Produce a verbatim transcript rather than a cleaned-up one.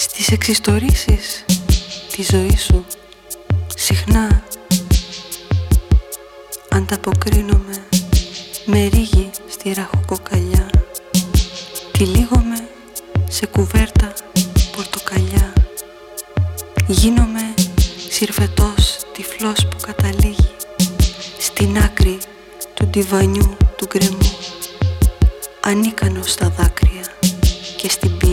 στις εξιστορήσεις τη ζωή σου συχνά ανταποκρίνομαι με ρίγη στη ραχοκοκαλιά. Τυλίγομαι σε κουβέρτα πορτοκαλιά. Γίνομαι συρφετός τυφλός που καταλήγει στην άκρη του ντιβανιού του γκρεμού, ανίκανος στα δάκρυα και στην πύλη.